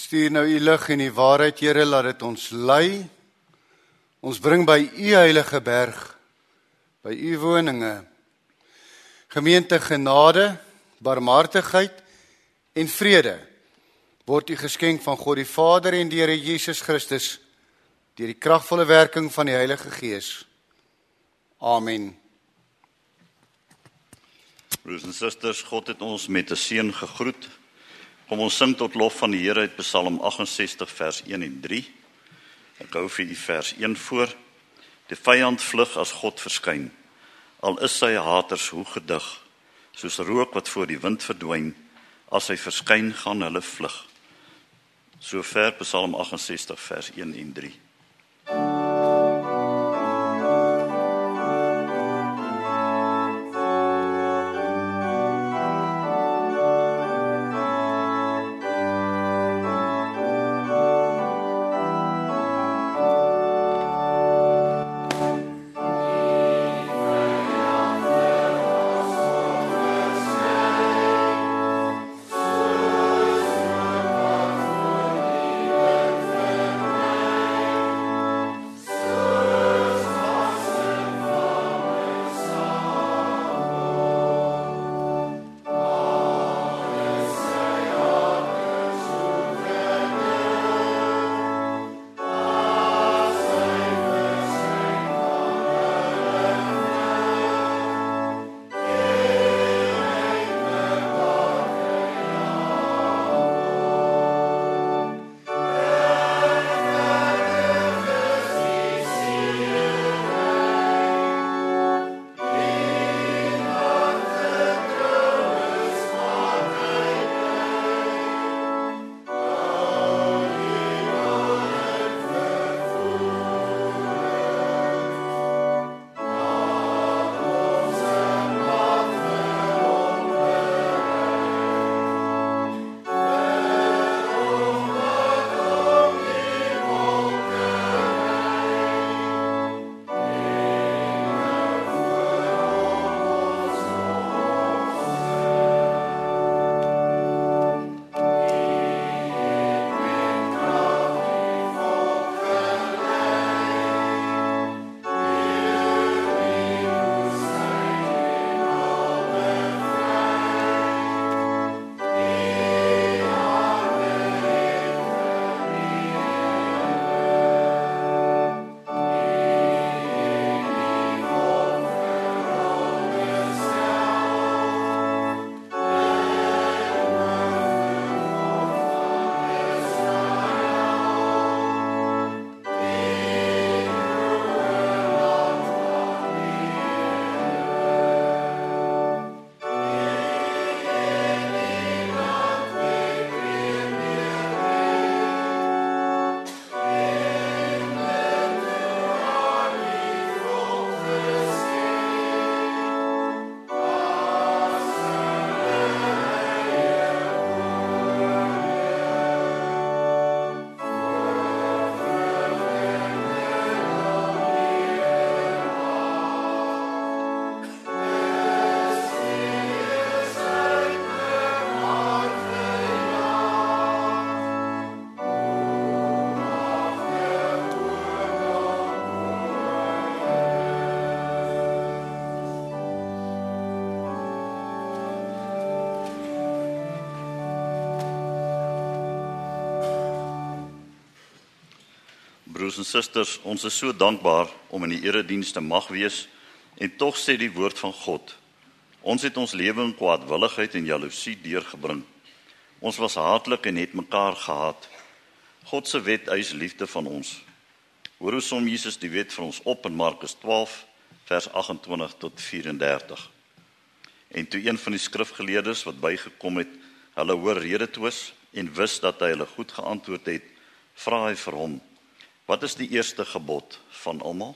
Stuur nou u lig en die waarheid, Here, laat dit ons lei. Ons bring by u heilige berg, by u woninge. Gemeente, genade, barmhartigheid en vrede word u geskenk van God die Vader en die Here Jesus Christus deur die kragvolle werking van die Heilige Gees. Amen. Broers en susters, God het ons met 'n seën gegroet. Kom ons sing tot lof van die Here uit Psalm 68 vers 1 en 3. Ek hou vir u vers 1 voor. Die vyand vlug as God verskyn. Al is sy haters hoe gedig, soos rook wat voor die wind verdwyn, as hy verskyn gaan hulle vlug. Sover Psalm 68 vers 1 en 3. Broers en susters, ons is so dankbaar om in die erediens te mag wees en tog sê die woord van God. Ons het ons lewe in kwaadwilligheid en jaloesie deurgebring. Ons was haatlik en het mekaar gehaat. God se wet eis liefde van ons. Hoor hoe som Jesus die wet vir ons op in Markus 12 vers 28 tot 34. En toe een van die skrifgeleerdes wat bygekom het, hulle hoor rede twis en wis dat hy hulle goed geantwoord het, vra hy vir hom: "Wat is die eerste gebod van almal?"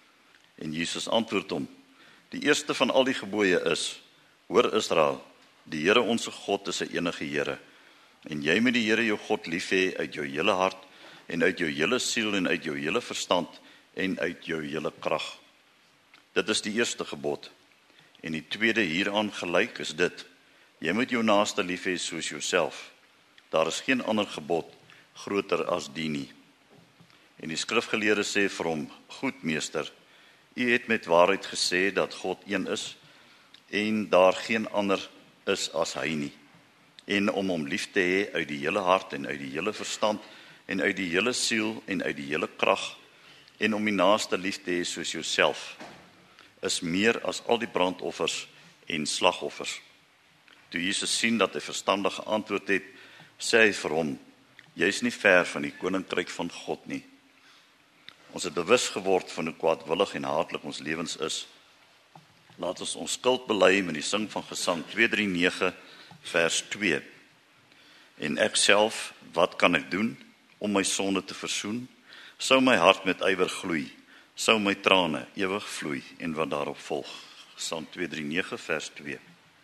En Jesus antwoord hom: "Die eerste van al die gebooie is: Hoor Israel, die Here onse God is 'n enige Here. En jy moet die Here jou God lief hê uit jou hele hart en uit jou hele siel en uit jou hele verstand en uit jou hele krag. Dit is die eerste gebod. En die tweede hieraan gelyk is dit: jy moet jou naaste lief hê soos jouself. Daar is geen ander gebod groter as die nie. En die skrifgeleerde sê vir hom, goed meester, u het met waarheid gesê dat God een is, en daar geen ander is as hy nie. En om hom lief te hê uit die hele hart en uit die hele verstand, en uit die hele siel en uit die hele krag, en om die naaste lief te hê soos jouself, is meer as al die brandoffers en slagoffers. Toe Jesus sien dat hy verstandig geantwoord het, sê hy vir hom, jy is nie ver van die koninkryk van God nie. Ons het bewus geword van hoe kwaadwillig en haatlik ons lewens is. Laat ons ons skuld bely met die sing van Gesang 239 vers 2. En ek self, wat kan ek doen om my sonde te versoen? Sou my hart met ywer gloei, sou my trane ewig vloei, en wat daarop volg. Gesang 239 vers 2.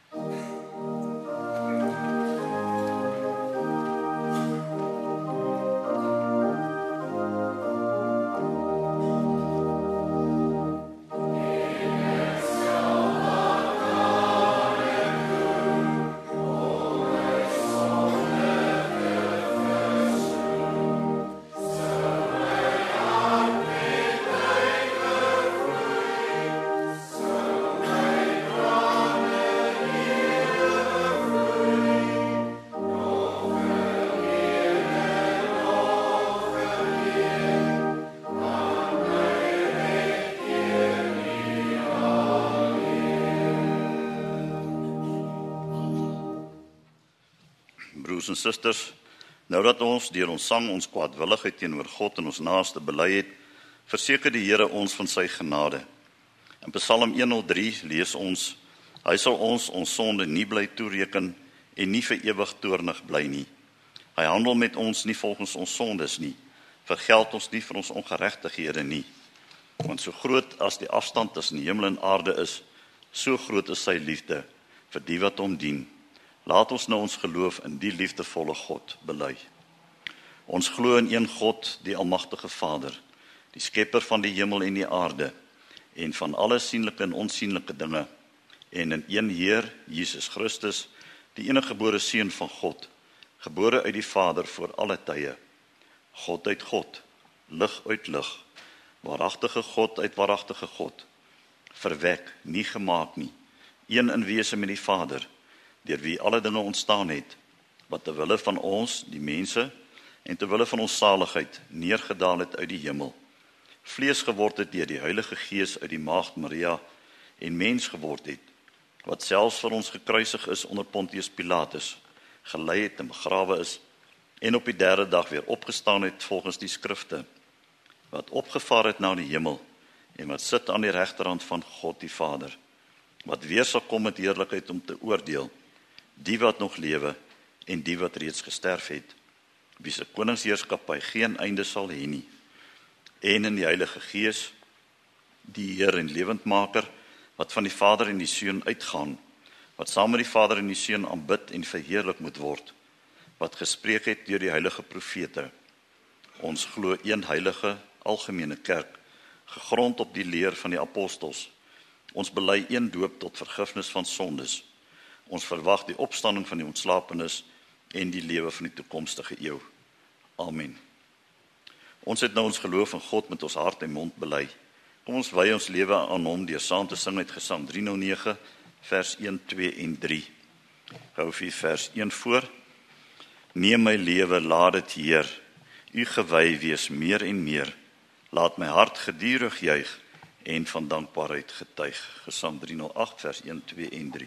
Broers en susters, nou dat ons deur ons sang ons kwaadwilligheid teenoor God en ons naaste bely het, verseker die Here ons van sy genade. In Psalm 103 lees ons, hy sal ons sonde nie bly toereken en nie vir ewig toornig bly nie. Hy handel met ons nie volgens ons sondes nie, vergeld ons nie vir ons ongeregtighede nie. Want so groot as die afstand tussen die hemel en aarde is, so groot is sy liefde vir die wat hom dien. Laat ons nou ons geloof in die liefdevolle God bely. Ons glo in een God, die almagtige Vader, die skepper van die hemel en die aarde, en van alle sienlike en onsienlike dinge, en in een Heer, Jesus Christus, die eniggebore Seun van God, gebore uit die Vader voor alle tye, God uit God, lig uit lig, waaragtige God uit waaragtige God, verwek, nie gemaak nie, een in wese met die Vader, deur wie alle dinge ontstaan het, wat ter wille van ons, die mense, en ter wille van ons saligheid, neergedaal het uit die hemel, vlees geword het deur die Heilige Gees uit die Maagd Maria, en mens geword het, wat selfs vir ons gekruisig is onder Pontius Pilatus, gelei het en begrawe is, en op die derde dag weer opgestaan het volgens die skrifte, wat opgevaar het na die hemel, en wat sit aan die regterhand van God die Vader, wat weer sal kom met heerlikheid om te oordeel, die wat nog lewe en die wat reeds gesterf het, wie se koningsheerskappy geen einde sal hê nie, en in die Heilige Gees, die Heer en lewendmaker, wat van die Vader en die Seun uitgaan, wat saam met die Vader en die Seun aanbid en verheerlik moet word, wat gespreek het deur die heilige profete. Ons glo een heilige, algemene kerk, gegrond op die leer van die apostels. Ons bely een doop tot vergifnis van sondes. Ons verwag die opstanding van die ontslapenes en die lewe van die toekomstige eeu. Amen. Ons het nou ons geloof in God met ons hart en mond bely. Kom ons wy ons lewe aan hom deur saam te sing uit Gesang 309 vers 1, 2 en 3. Hou vir vers 1 voor. Neem my lewe, laat dit Heer, u gewy wees meer en meer. Laat my hart gedurig juig en van dankbaarheid getuig. Gesang 308 vers 1, 2 en 3.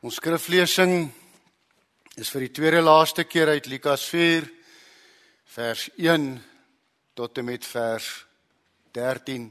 Ons skriflesing is vir die tweede laaste keer uit Lukas 4, vers 1 tot en met vers 13.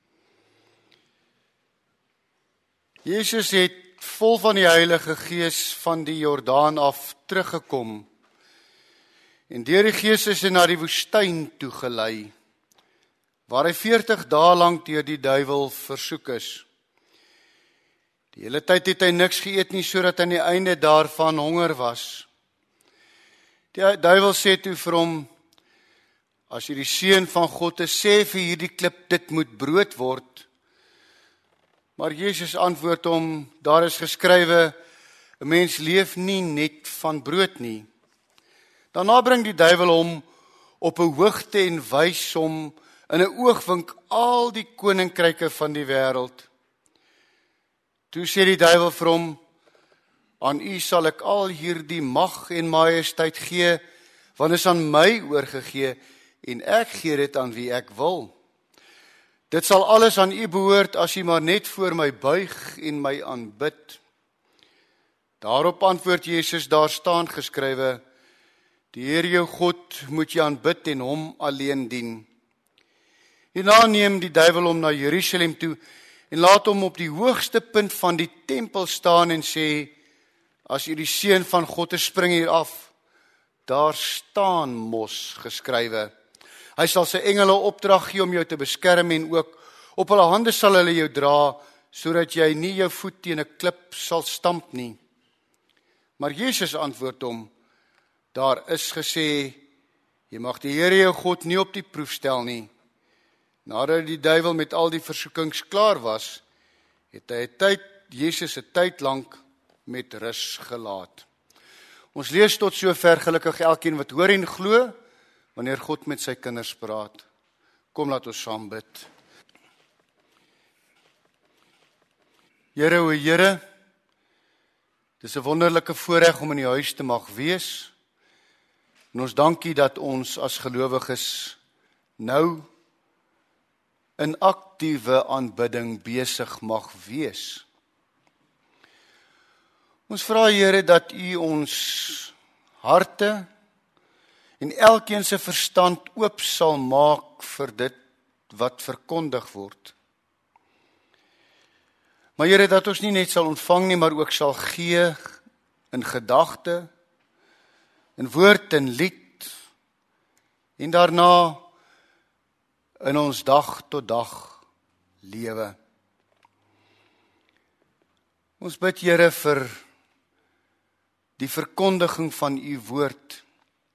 Jesus het vol van die Heilige Gees van die Jordaan af teruggekom en deur die Gees is hy na die woestyn toegelei, waar hy 40 dae lank deur die duiwel versoek is. Die hele tyd het hy niks geëet nie, sodat aan die einde daarvan honger was. Die duiwel sê toe vir hom, as jy die seun van God is, sê vir hierdie klip, dit moet brood word. Maar Jesus antwoord hom, daar is geskrywe, 'n mens leef nie net van brood nie. Daarna bring die duiwel hom op 'n hoogte en wys hom in 'n oogwink al die koninkryke van die wêreld. Toe sê die duiwel vir hom, aan u sal ek al hierdie mag en majesteit gee, want is aan my oorgegee, en ek gee dit aan wie ek wil. Dit sal alles aan u behoort, as u maar net voor my buig en my aanbid. Daarop antwoord Jesus, daar staan geskrywe, die Here jou God moet jy aanbid en hom alleen dien. Hierna neem die duiwel hom na Jerusalem toe, en laat hom op die hoogste punt van die tempel staan en sê, as u die seun van God is, spring hier af. Daar staan mos geskrywe. Hy sal sy engele opdrag gee om jou te beskerm en ook op hulle hande sal hulle jou dra, sodat jy nie jou voet teen 'n klip sal stamp nie. Maar Jesus antwoord hom, daar is gesê, jy mag die Here jou God nie op die proef stel nie. Nadat die duiwel met al die versoekings klaar was, het hy Jesus 'n tyd lank met rus gelaat. Ons lees tot sover, gelukkig elkeen wat hoor en glo, wanneer God met sy kinders praat. Kom, laat ons saam bid. Here, o Here, dis 'n wonderlike voorreg om in die huis te mag wees. En ons dankie dat ons as gelowiges nou in aktiewe aanbidding besig mag wees. Ons vra, Here, dat u ons harte en elkeen se verstand oop sal maak vir dit wat verkondig word. Maar Here, dat ons nie net sal ontvang nie, maar ook sal gee in gedagte, in woord en lied, en daarna in ons dag tot dag lewe. Ons bid, Here, vir die verkondiging van u woord,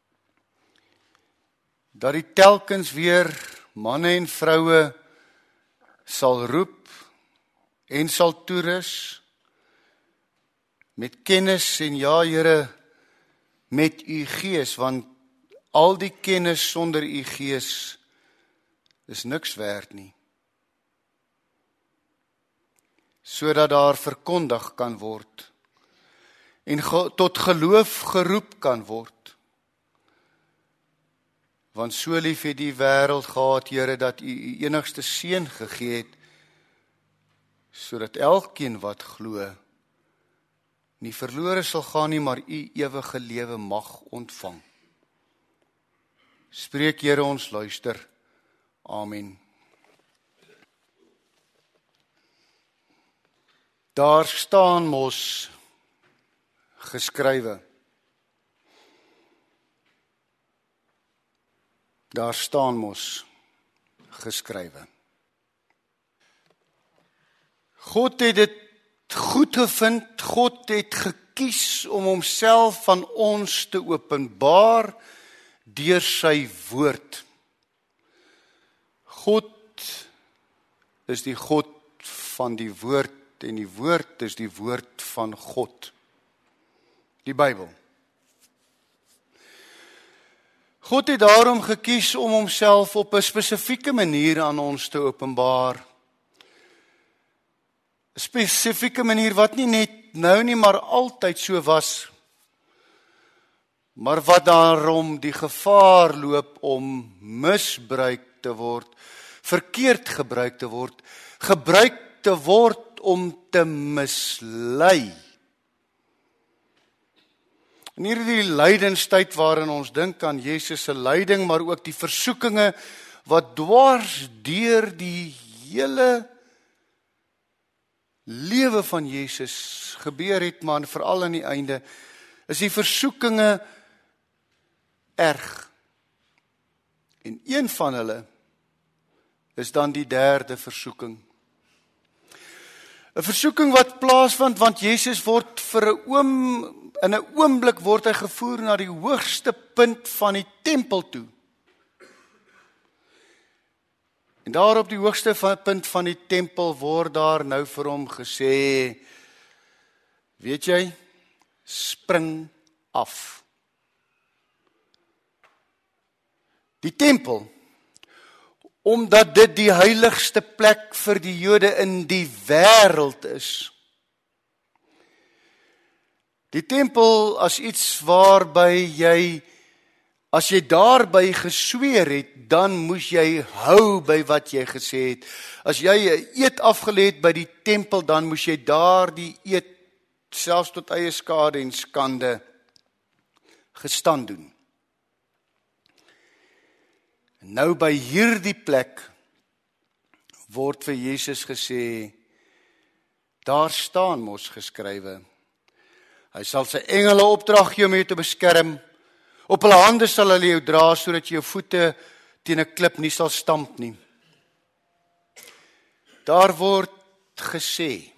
dat die telkens weer manne en vroue sal roep en sal toerus met kennis en ja, Here, met u gees, want al die kennis sonder u gees is niks werd nie. Sodat daar verkondig kan word en tot geloof geroep kan word. Want so lief het die wêreld gehad, Here, dat u u enigste seun gegee het, sodat elkeen wat glo nie verlore sal gaan nie, maar u ewige lewe mag ontvang. Spreek, Here, ons luister. Amen. Daar staan mos geskrywe. Daar staan mos geskrywe. God het dit goed gevind, God het gekies om homself van ons te openbaar deur sy woord. God is die God van die woord en die woord is die woord van God. Die Bybel. God het daarom gekies om homself op 'n spesifieke manier aan ons te openbaar. 'n Spesifieke manier wat nie net nou nie, maar altyd so was. Maar wat daarom die gevaar loop om misbruik te word, verkeerd gebruik te word om te mislei. In hierdie lydenstyd waarin ons dink aan Jesus se lyding, maar ook die versoekinge wat dwars deur die hele lewe van Jesus gebeur het, maar veral aan die einde, is die versoekinge erg. En een van hulle is dan die derde versoeking. 'n Versoeking wat plaasvind, want Jesus word in 'n oomblik word hy gevoer na die hoogste punt van die tempel toe. En daar op die hoogste punt van die tempel word daar nou vir hom gesê, weet jy, spring af. Die tempel, omdat dit die heiligste plek vir die Jode in die wêreld is. Die tempel as iets waarby as jy daarby gesweer het, dan moes jy hou by wat jy gesê het. As jy 'n eed afgelê het by die tempel, dan moes jy daardie eed selfs tot eie skade en skande gestand doen. Nou by hierdie plek word vir Jesus gesê, daar staan mos geskrywe, hy sal sy engele opdrag gee om jou te beskerm, op hulle hande sal hulle jou dra, sodat jy jou voete teen 'n klip nie sal stamp nie. Daar word gesê,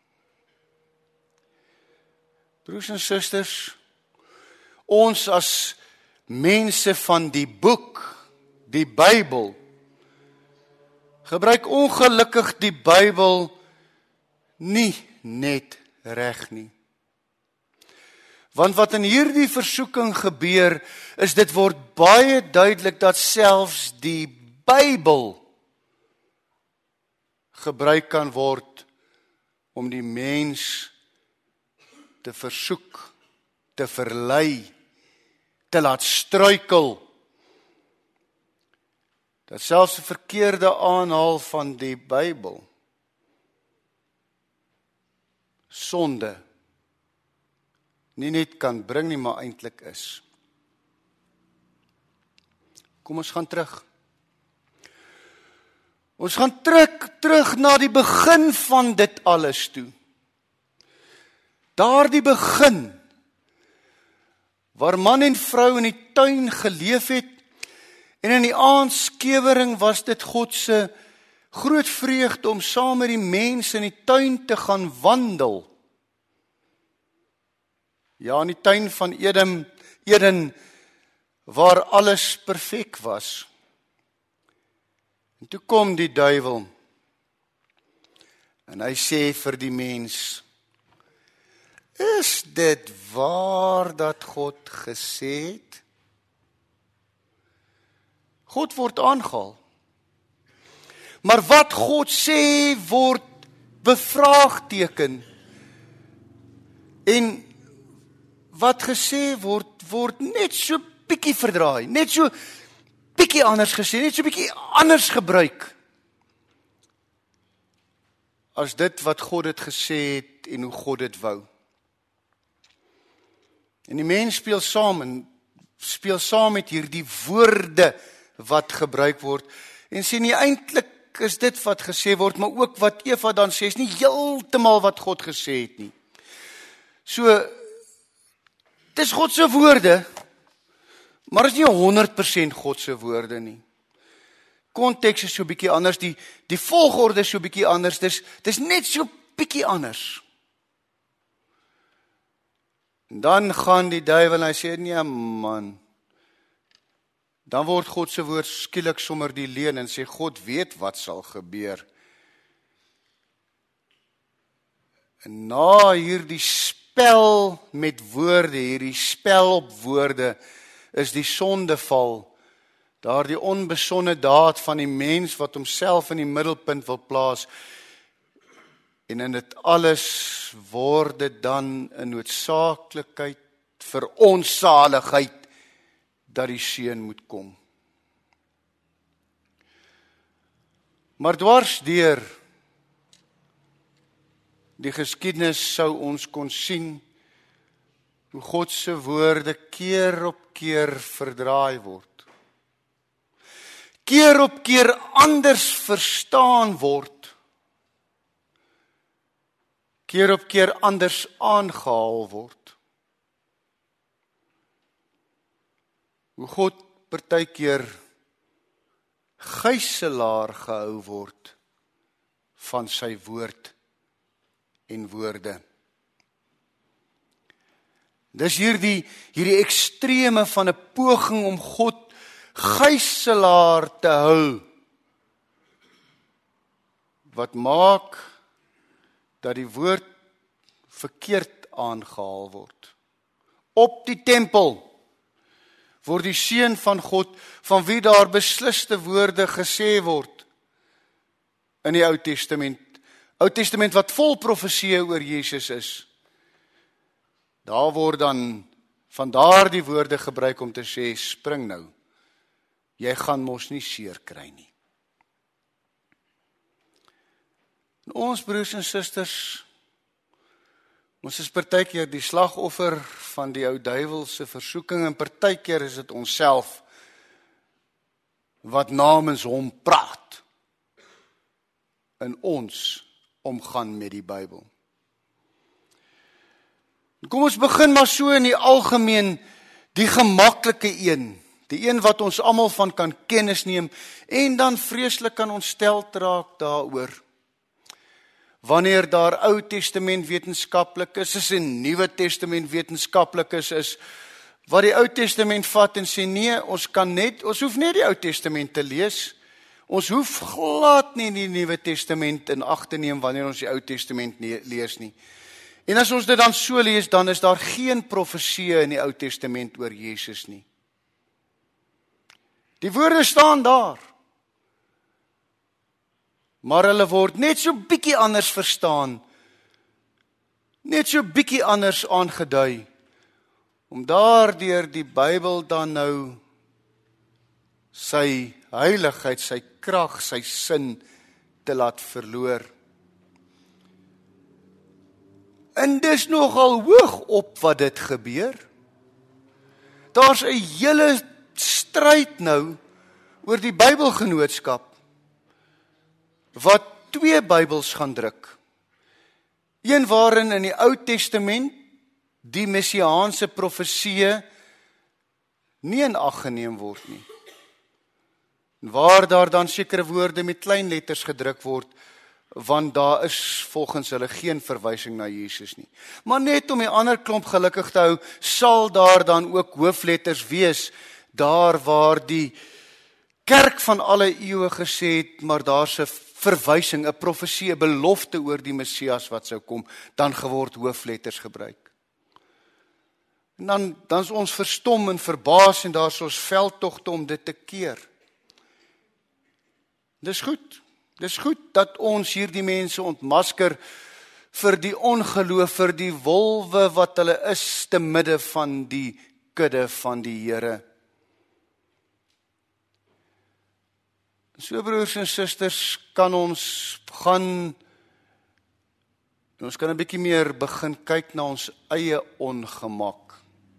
broers en susters, ons as mense van die boek, die Bybel, gebruik ongelukkig die Bybel nie net reg nie. Want wat in hierdie versoeking gebeur, is dit word baie duidelik dat selfs die Bybel gebruik kan word om die mens te versoek, te verlei, te laat struikel. Dat selfs 'n verkeerde aanhaal van die Bybel sonde nie net kan bring nie, maar eintlik is. Kom ons gaan terug. Ons gaan terug na die begin van dit alles toe. Daardie begin, waar man en vrou in die tuin geleef het, en in die aandskewering was dit God se groot vreugde om saam met die mense in die tuin te gaan wandel. Ja, in die tuin van Eden, waar alles perfek was. En toe kom die duiwel, en hy sê vir die mens, is dit waar dat God gesê het? God word aangehaal. Maar wat God sê word bevraagteken. En wat gesê word net so bietjie verdraai, net so bietjie anders gesê, net so bietjie anders gebruik as dit wat God het gesê het en hoe God dit wou. En die mens speel saam met hierdie woorde wat gebruik word en sê nie eintlik is dit wat gesê word, maar ook wat Eva dan sê, is nie heeltemal wat God gesê het nie. So, dis God se woorde, maar is nie 100% God se woorde nie. Konteks is so bietjie anders, die volgorde is so bietjie anders, dis net so bietjie anders. En dan gaan die duiwel en hy sê, nee man, dan word God se woord skielik sommer die leuen en sê, God weet wat sal gebeur. En na hierdie spel met woorde, hierdie spel op woorde, is die sondeval, daardie onbesonde daad van die mens wat homself in die middelpunt wil plaas, en in dit alles word dit dan 'n noodsaaklikheid vir ons saligheid, dat die seun moet kom. Maar dwars deur die geskiedenis sou ons kon sien hoe God se woorde keer op keer verdraai word. Keer op keer anders verstaan word. Keer op keer anders aangehaal word. Hoe God partykeer gijslaer gehou word van sy woord en woorde. Dis hierdie ekstreme van 'n poging om God gijslaer te hou, wat maak dat die woord verkeerd aangehaal word. Op die tempel word die seun van God, van wie daar besliste woorde gesê word in die Ou Testament. Ou Testament wat vol profeseë oor Jesus is. Daar word dan van daardie woorde gebruik om te sê, spring nou. Jy gaan mos nie seer kry nie. En ons broers en susters, ons is partykeer die slagoffer van die ou duiwelse versoeking en partykeer is dit onsself wat namens hom praat en ons omgaan met die Bybel. Kom ons begin maar so in die algemeen, die gemaklike een, die een wat ons almal van kan kennis neem en dan vreeslik kan ontsteld raak daaroor. Wanneer daar Ou Testament wetenskaplik is en Nuwe Testament wetenskaplik is, wat die Ou Testament vat en sê nee, ons hoef net die Ou Testament te lees. Ons hoef glad nie die Nuwe Testament in ag te neem wanneer ons die Ou Testament lees nie. En as ons dit dan so lees, dan is daar geen profeseë in die Ou Testament oor Jesus nie. Die woorde staan daar. Maar hulle word net so bietjie anders verstaan. Net so bietjie anders aangedui. Om daardeur die Bybel dan nou sy heiligheid, sy krag, sy sin te laat verloor. En dis nogal hoog op wat dit gebeur. Daar's 'n hele stryd nou oor die Bybelgenootskap wat 2 Bybels gaan druk. Een waarin in die Ou Testament die messiaanse profeseë nie in ag geneem word nie. Waar daar dan sekere woorde met klein letters gedruk word, want daar is volgens hulle geen verwysing na Jesus nie. Maar net om die ander klomp gelukkig te hou, sal daar dan ook hoofletters wees, daar waar die kerk van alle eeue gesê het, maar daar's 'n verwysing, 'n profesie, 'n belofte oor die Messias wat sou kom, dan geword hoofletters gebruik. En dan is ons verstom en verbaas en daar's ons veldtogte om dit te keer. Dis goed dat ons hierdie mense ontmasker vir die ongeloof, vir die wolwe wat hulle is te midde van die kudde van die Here. So broers en susters, kan ons gaan, ons kan 'n bietjie meer begin kyk na ons eie ongemak.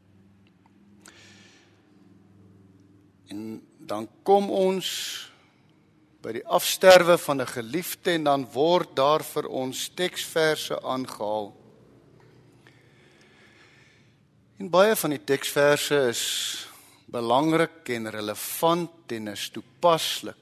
En dan kom ons by die afsterwe van 'n geliefde en dan word daar vir ons teksverse aangehaal. En baie van die teksverse is belangrik en relevant en is toepaslik.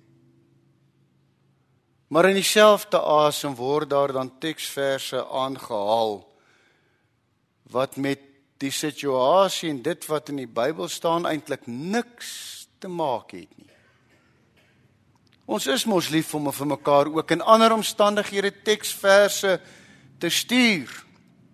Maar in dieselfde asem word daar dan teksverse aangehaal wat met die situasie en dit wat in die Bybel staan eintlik niks te maak het nie. Ons is mos lief om vir mekaar ook in ander omstandighede teksverse te stuur.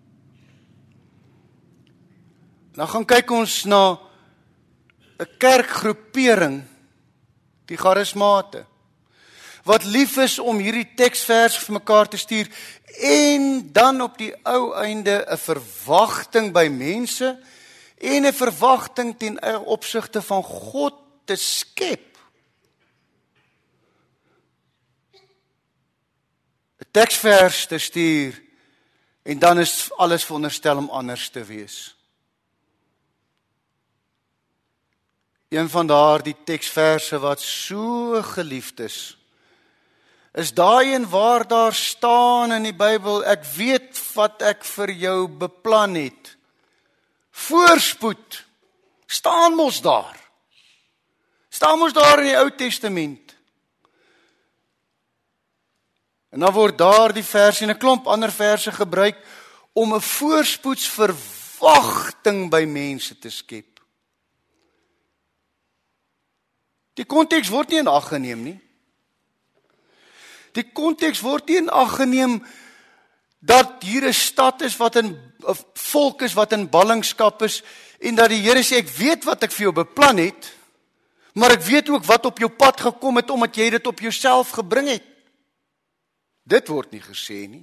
Nou gaan kyk ons na 'n kerkgroepering, die charismate, wat lief is om hierdie teksverse vir mekaar te stuur en dan op die ou einde 'n verwagting by mense en 'n verwagting ten opsigte van God te skep. 'n Teksvers te stuur en dan is alles veronderstel om anders te wees. Een van daardie teksverse wat so geliefd is daai een waar daar staan in die Bybel, ek weet wat ek vir jou beplan het. Voorspoed, staan mos daar. Staan mos daar in die Ou Testament. En dan word daar die vers en 'n klomp ander verse gebruik om 'n voorspoedsverwagting by mense te skep. Die konteks word nie in ag geneem nie. Die konteks word nie in ag geneem dat hier 'n stad is wat 'n volk is wat in ballingskap is en dat die Here sê ek weet wat ek vir jou beplan het, maar ek weet ook wat op jou pad gekom het omdat jy dit op jouself gebring het. Dit word nie gesê nie.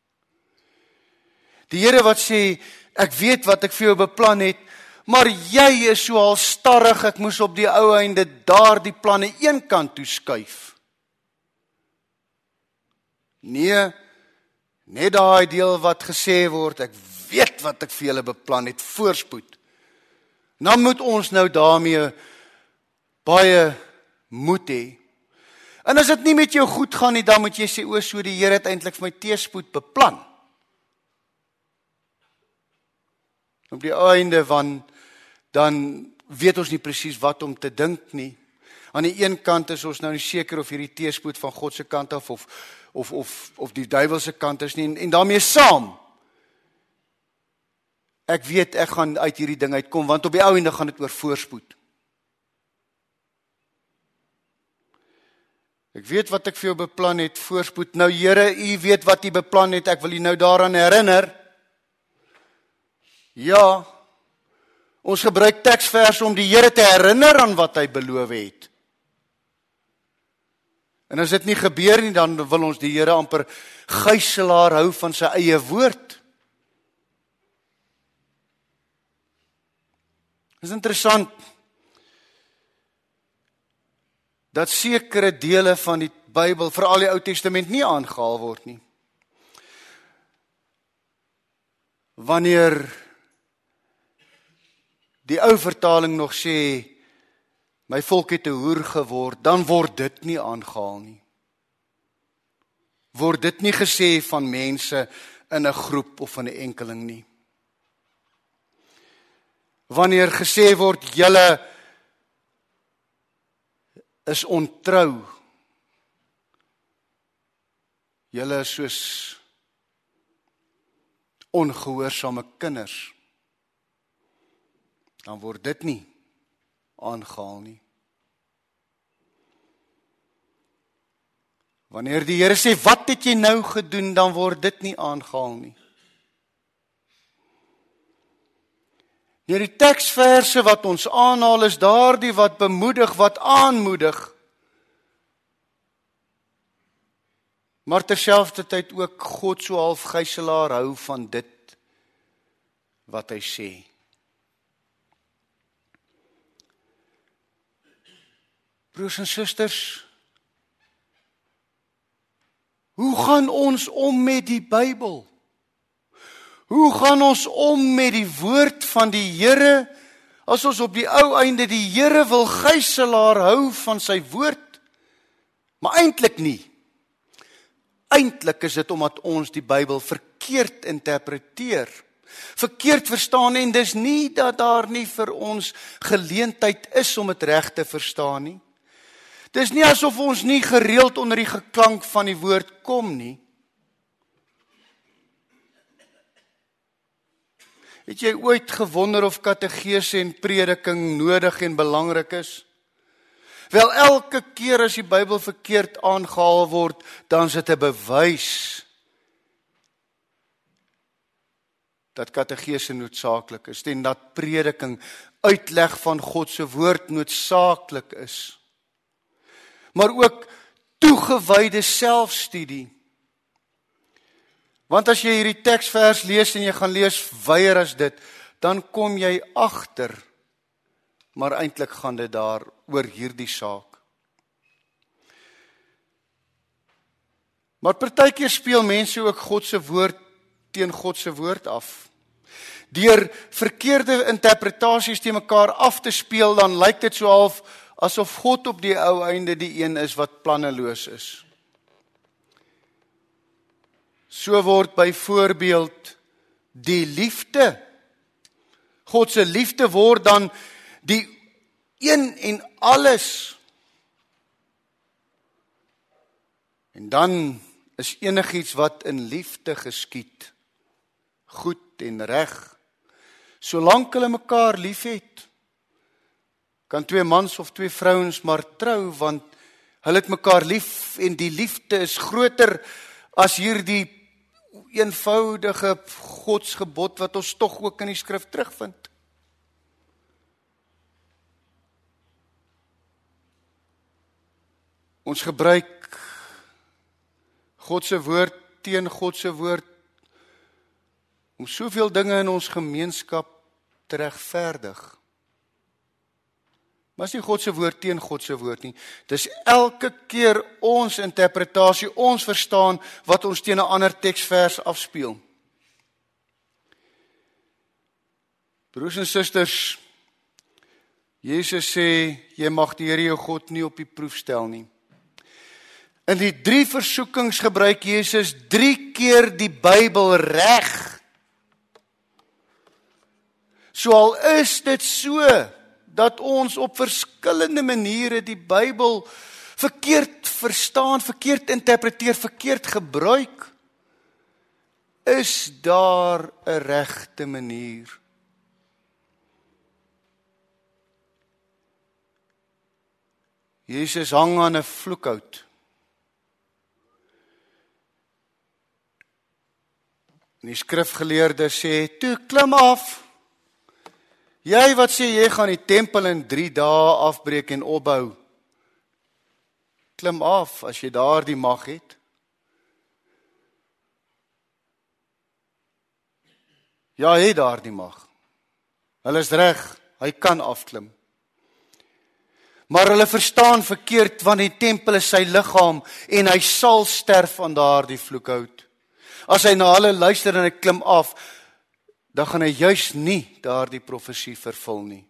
Die Here wat sê ek weet wat ek vir jou beplan het, maar jy is so halstarrig, ek moes op die ou einde daardie planne een kant toe skuif. Nee, net daai deel wat gesê word, ek weet wat ek vir julle beplan het, voorspoed. Dan moet ons nou daarmee baie moed hê. En as dit nie met jou goed gaan nie, dan moet jy sê, o, so die Here het eintlik vir my teëspoed beplan. Op die einde van, dan weet ons nie presies wat om te dink nie. Aan die een kant is ons nou nie seker of hierdie teëspoed van God se kant af of die duiwelse kant is nie, en daarmee saam. Ek weet ek gaan uit hierdie ding uitkom, want op die ou einde gaan dit oor voorspoed. Ek weet wat ek vir jou beplan het, voorspoed. Nou Here, U weet wat U beplan het, ek wil U nou daaraan herinner. Ja, ons gebruik teksverse om die Here te herinner aan wat hy beloof het. En as dit nie gebeur nie, dan wil ons die Here amper gijslaar hou van sy eie woord. Dit is interessant dat sekere dele van die Bybel, veral die Ou Testament, nie aangehaal word nie. Wanneer die ou vertaling nog sê, my volk het 'n hoer geword, dan word dit nie aangehaal nie. Word dit nie gesê van mense in 'n groep of van 'n enkeling nie. Wanneer gesê word, julle is ontrou, julle is soos ongehoorsame kinders, dan word dit nie aangehaal nie. Wanneer die Here sê, wat het jy nou gedoen, dan word dit nie aangehaal nie. Die teksverse wat ons aanhaal is daardie wat bemoedig, wat aanmoedig, maar terselfdertyd ook God so half gijslaar hou van dit wat hy sê. Broers en susters, hoe gaan ons om met die Bybel? Hoe gaan ons om met die woord van die Here, as ons op die ou einde die Here wil gijslaar hou van sy woord? Maar eintlik nie. Eintlik is dit omdat ons die Bybel verkeerd interpreteer, verkeerd verstaan, en dis nie dat daar nie vir ons geleentheid is om dit reg te verstaan nie. Dis nie asof ons nie gereeld onder die geklank van die woord kom nie. Het jy ooit gewonder of katekese en prediking nodig en belangrik is? Wel, elke keer as die Bybel verkeerd aangehaal word, dan is dit 'n bewys dat katekese noodsaaklik is en dat prediking, uitleg van God se woord noodsaaklik is. Maar ook toegewyde selfstudie. Want as jy hierdie teksvers lees en jy gaan lees weier as dit, dan kom jy agter, maar eintlik gaan dit daar oor hierdie saak. Maar partykeer speel mense ook God se woord teen God se woord af. deur verkeerde interpretasies te mekaar af te speel, dan lyk dit so half asof God op die ou einde die een is wat planneloos is. So word byvoorbeeld die liefde, God se liefde word dan die een en alles. En dan is enigiets wat in liefde geskied, goed en reg. Solank hulle mekaar liefhet, kan 2 mans of 2 vrouens maar trou, want hulle het mekaar lief en die liefde is groter as hierdie eenvoudige godsgebod wat ons tog ook in die skrif terugvind. Ons gebruik God se woord teen God se woord om soveel dinge in ons gemeenskap te regverdig. Maar is nie God se woord teen God se woord nie. Dis elke keer ons interpretasie, ons verstaan wat ons teen 'n ander teksvers afspeel. Broers en susters, Jesus sê, jy mag die Here jou God nie op die proef stel nie. In die 3 versoekings gebruik Jesus 3 keer die Bybel reg. So al is dit so dat ons op verskillende maniere die Bybel verkeerd verstaan, verkeerd interpreteer, verkeerd gebruik, is daar 'n regte manier. Jesus hang aan 'n vloekhout. En die skrifgeleerde sê, toe klim af. Jy wat sê jy gaan die tempel in 3 dae afbreek en opbou. Klim af as jy daardie mag het. Ja, hy het daardie mag. Hulle is reg, hy kan afklim. Maar hulle verstaan verkeerd, want die tempel is sy liggaam en hy sal sterf aan daardie vloekhout. As hy na hulle luister en hy klim af, dan gaan hy juis nie daardie profesie vervul nie.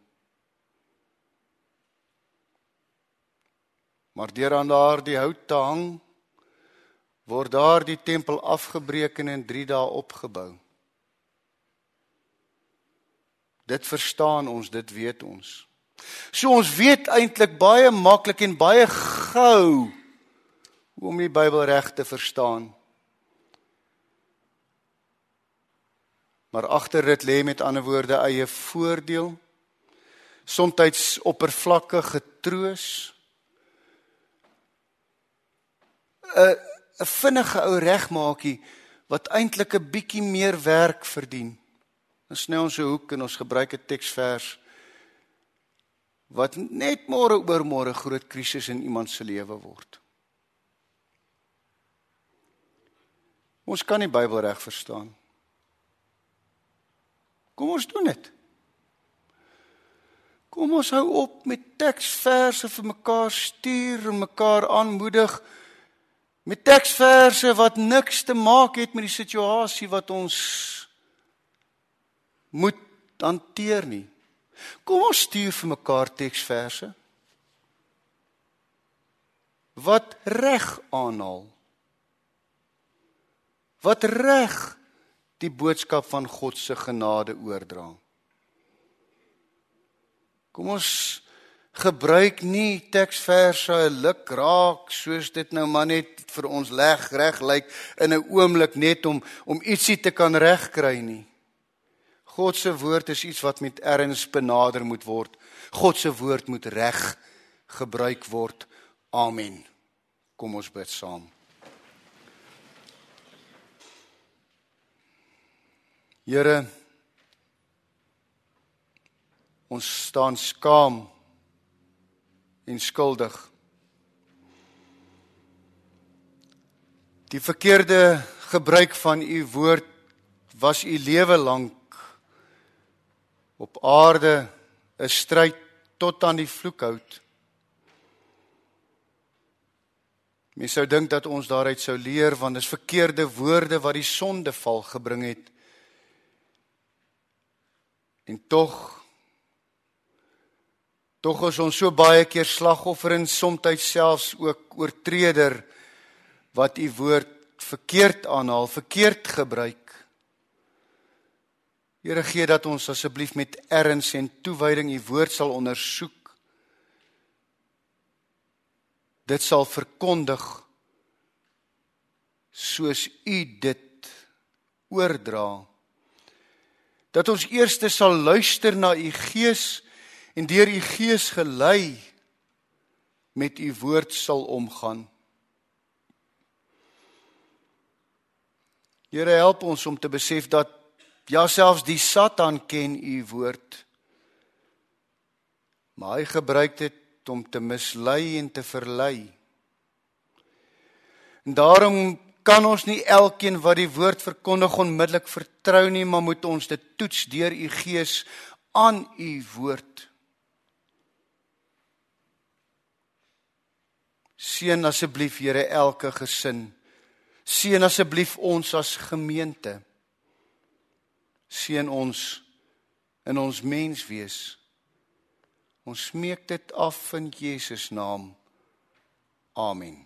Maar deur aan daardie hout te hang, word daardie tempel afgebreek en in 3 dae opgebou. Dit verstaan ons, dit weet ons. So ons weet eintlik baie maklik en baie gou hoe om die Bybel reg te verstaan. Maar agter dit lê met ander woorde eie voordeel, soms oppervlakkige troos, 'n vinnige ou regmaakie wat eintlik 'n bietjie meer werk verdien. Dan sny ons 'n hoek en ons gebruik 'n teksvers wat net môre oormôre groot krisis in iemand se lewe word. Ons kan die Bybel reg verstaan. Kom ons doen dit. Kom ons hou op met teksverse vir mekaar stuur en mekaar aanmoedig met teksverse wat niks te maak het met die situasie wat ons moet hanteer nie. Kom ons stuur vir mekaar teksverse wat reg aanhaal. Wat reg die boodskap van God se genade oordra. Kom ons gebruik nie teksverse luk raak soos dit nou maar net vir ons reg lyk in 'n oomblik net om ietsie te kan regkry nie. God se woord is iets wat met erns benader moet word. God se woord moet reg gebruik word. Amen. Kom ons bid saam. Here, ons staan skaam en skuldig. Die verkeerde gebruik van u woord was u lewe lank op aarde 'n stryd tot aan die vloekhout. Mens sou dink dat ons daaruit sou leer, want dis verkeerde woorde wat die sondeval gebring het. En tog is ons so baie keer slagoffer en soms selfs ook oortreder wat u woord verkeerd aanhaal, verkeerd gebruik. Here, gee dat ons asseblief met erns en toewyding u woord sal ondersoek. Dit sal verkondig soos u dit oordra. Dat ons eerste sal luister na u Gees en deur u Gees gelei met u woord sal omgaan. Here, help ons om te besef dat ja, selfs die Satan ken u woord, maar hy gebruik dit om te mislei en te verlei. En daarom kan ons nie elkeen wat die woord verkondig onmiddellik vertrou nie, maar moet ons dit toets deur u Gees aan u woord. Seën asseblief, Here, elke gesin. Seën asseblief ons as gemeente. Seën ons in ons menswees. Ons smeek dit af in Jesus naam. Amen.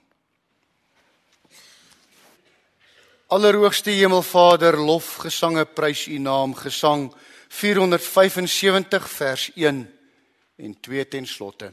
Allerhoogste Hemelvader, lofgesange prys u naam, gesang 475 vers 1 en 2 ten slotte.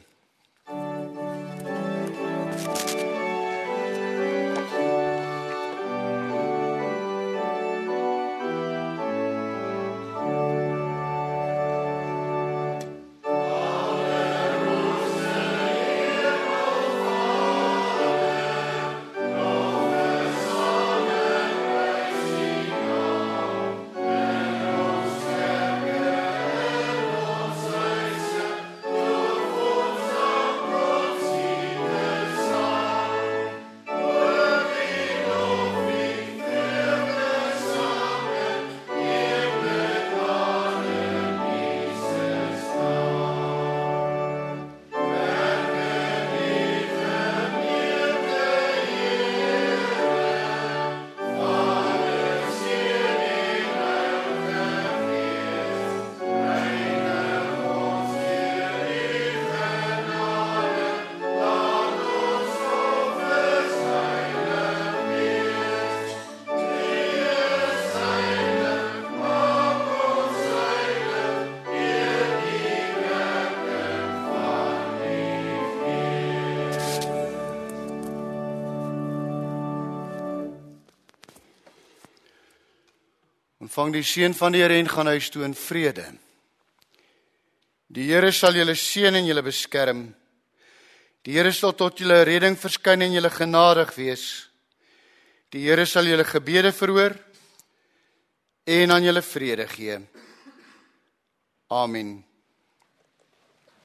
Ontvang die seën van die Here en gaan huis toe in vrede. Die Here sal julle seën en julle beskerm. Die Here sal tot julle redding verskyn en julle genadig wees. Die Here sal julle gebede verhoor en aan julle vrede gee. Amen.